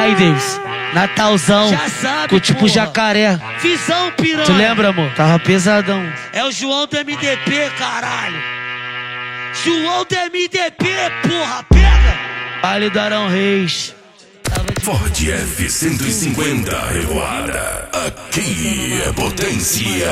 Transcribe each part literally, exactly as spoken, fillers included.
Aí, Davis, Natalzão, Já sabe, com tipo porra. jacaré. Visão, piranha. Tu lembra, amor? Tava pesadão. É o João do M D P, caralho. João do M D P, porra, pega. Baile do Arão Reis. Ford F cento e cinquenta Revoada. Aqui é potência.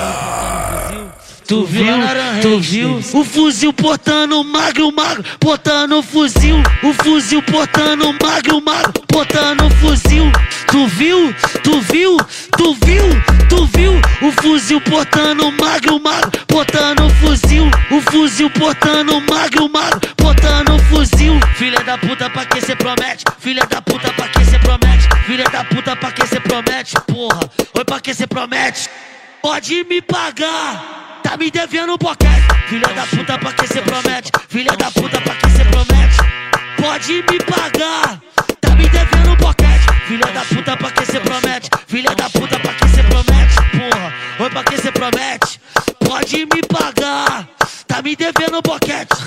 Tu viu, tu viu? O fuzil portando magro, magro, portando fuzil. O fuzil portando magro, magro, portando fuzil. Tu viu, tu viu, tu viu, tu viu? O fuzil portando magro, magro, portando fuzil. O fuzil portando magro, magro, portando fuzil. Filha da puta, pra que cê promete? Filha da puta, pra que cê promete? Filha da puta, pra que cê promete? Porra, oi, pra que cê promete? Pode me pagar. Tá me devendo um boquete. Filha da puta, pra que cê promete? Filha da puta, pra que cê promete? Pode me pagar. Tá me devendo um boquete. Filha da puta, pra que cê promete? Filha da puta, pra que cê promete? Porra, oi, pra que cê promete? Pode me pagar. Tá me devendo um boquete.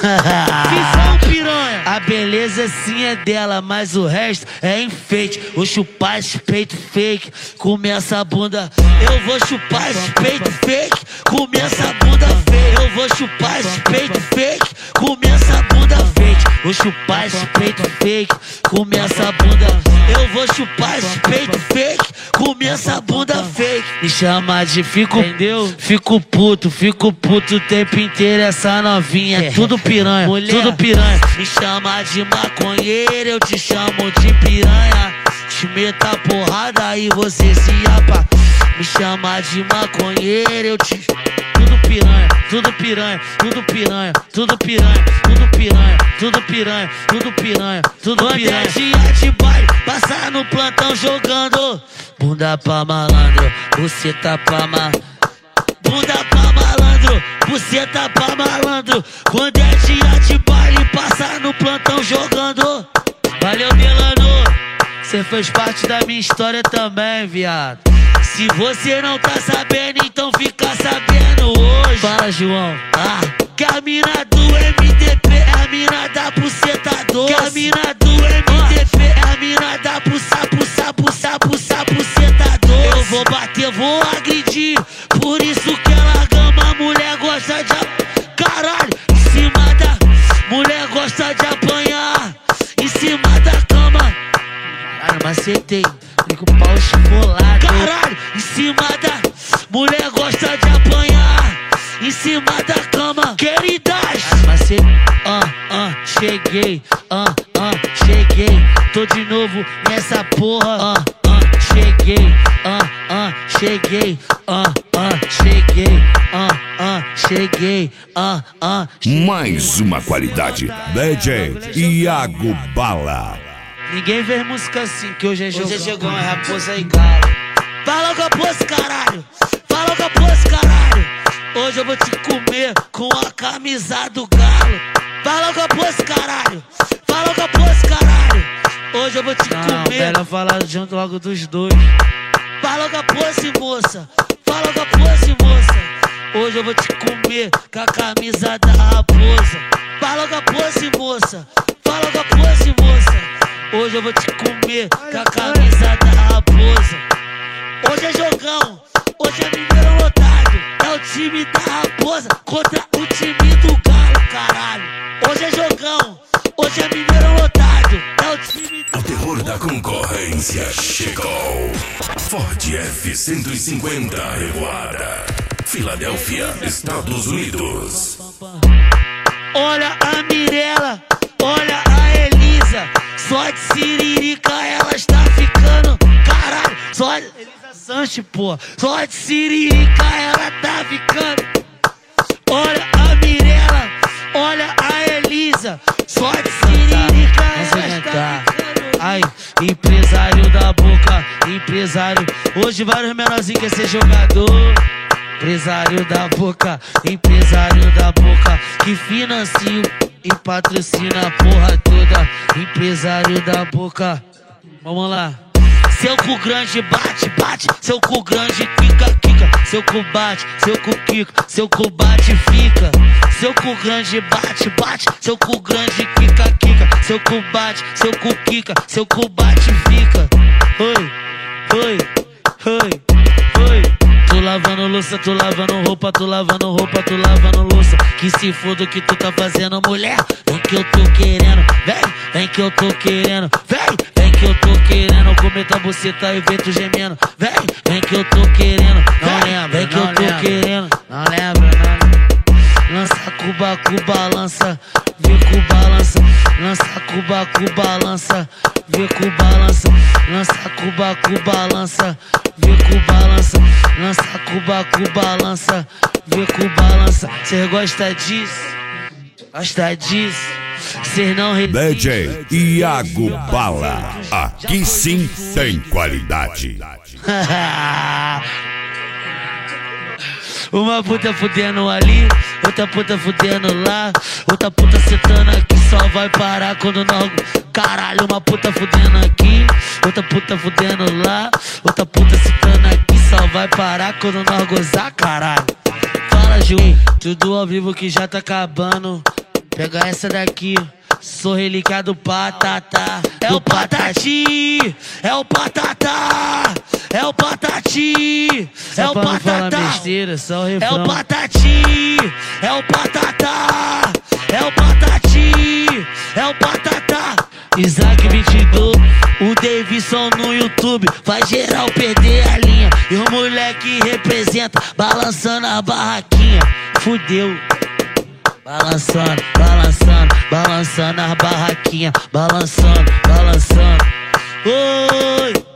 Visão, piranha. A beleza sim é dela, mas o resto é enfeite. Vou chupar esse peito fake, comer essa bunda. Eu vou chupar esse peito fake, comer essa bunda fake. Eu vou chupar esse peito fake, comer essa bunda fake. Vou chupar esse peito fake, comer essa bunda. Eu vou chupar esse peito fake, comer essa bunda fake. Me chama de fico, Entendeu? Fico puto, fico puto o tempo inteiro. Essa novinha é tudo piranha, Mulher, tudo piranha. Me chama de maconheiro, eu te chamo de piranha. Te meta porrada e você se apa. Me chama de maconheiro, eu te... Tudo piranha, tudo piranha, tudo piranha, tudo piranha, tudo piranha, tudo piranha, tudo piranha, tudo Quando é piranha. dia de baile, passar no plantão jogando. Bunda pra malandro, você tá pra ma... Bunda pra malandro, buceta pra malandro. Quando é dia de baile, passar no plantão jogando. Valeu, Delano, cê fez parte da minha história também, viado. Se você não tá sabendo, então fica sabendo hoje. Fala, João. Ah, que a mina do M D P é a mina da buceta doce. Que a mina do M D P é a mina da buça, buça, buça, buça, buceta doce. Eu vou bater, vou agredir, por isso que ela gama. Mulher gosta de ap... Caralho, em cima da... Mulher gosta de apanhar, em cima da cama. Caralho, macetei, fico pau esfolado. Caralho, em cima da... Mulher gosta de apanhar, em cima da cama. Queridas, Macetei, ah, ah, cheguei, ah, ah, cheguei. Tô de novo nessa porra, ah, ah, cheguei, ah, ah, cheguei, ah, ah, cheguei, ah, ah, cheguei, ah, ah. Mais uma qualidade. D J Iago Bala. Ninguém vê música assim, que hoje é jogão. hoje é jogão, é raposa e galo. Fala com a poça, caralho. Fala com a poça, caralho. Hoje eu vou te comer com a camisa do galo. Fala com a poça, caralho. Fala com a poça, caralho. Hoje eu vou te Não, comer. melhor falar junto logo dos dois. Fala com a poça, moça. Fala com a poça, moça. Hoje eu vou te comer com a camisa da raposa. Fala com a poça, moça. Fala com a poça, moça. Hoje eu vou te comer com a camisa da raposa. Hoje é jogão, hoje é mineiro lotado. É o time da raposa contra o time do galo, caralho. Hoje é jogão, hoje é mineiro lotado. É o time do... O terror da concorrência chegou. Ford F cento e cinquenta Revoada. Filadélfia, Estados Unidos. Olha a Mirella, olha a Elisa. Só de siririca ela está ficando, caralho. Só de... Elisa Sanches, pô. Só de siririca ela tá ficando. Olha a Mirella, olha a Elisa. Só de siririca ela está ficando. Ai, empresário da boca, empresário. Hoje vários menorzinhos quer ser jogador. Empresário da boca, empresário da boca, que financia e patrocina a porra toda. Empresário da boca, vamos lá. Seu cu grande bate, bate. Seu cu grande quica, quica. Seu cu bate, seu cu quica, seu cu bate fica. Seu cu grande bate, bate. Seu cu grande quica, quica. Seu cu bate, seu cu quica, seu cu bate fica. louça, tu lavando roupa, tu lavando roupa, tu lavando louça. Que se foda o que tu tá fazendo, mulher. Vem que eu tô querendo, vem, vem que eu tô querendo, vem, vem que eu tô querendo comer tua buceta e ver tu gemendo. Vem, vem que eu tô querendo, não lembro, vem que eu tô querendo, não lembro, não. Lança Cuba, Cuba, lança, vê Cuba, lança. Lança Cuba, Cuba, lança, vê Cuba, lança. Lança Cuba, Cuba, lança, vê Cuba, lança. Lança Cuba, Cuba, lança, vê Cuba, lança. Cê gosta disso? Gosta disso? Cês não resistem. D J Iago Bala, aqui sim tem qualidade. Uma puta fudendo ali, outra puta fudendo lá, outra puta sentando aqui, só vai parar quando nós... Caralho, uma puta fudendo aqui, outra puta fudendo lá, outra puta sentando aqui, só vai parar quando nós gozar, caralho. Fala, Ju, tudo ao vivo que já tá acabando. Pega essa daqui, sou relíquia do Patata. É o Patati, é o Patata, é o Patati, é o Patata. Besteira, só o refrão. É o Patati, é o Patata, é o Patati, é o Patata. Isaac vinte e dois, o Davidson no YouTube, faz geral perder a linha. E o moleque representa, balançando a barraquinha. Fudeu. Balançando, balançando, balançando as barraquinhas, balançando, balançando. Oi!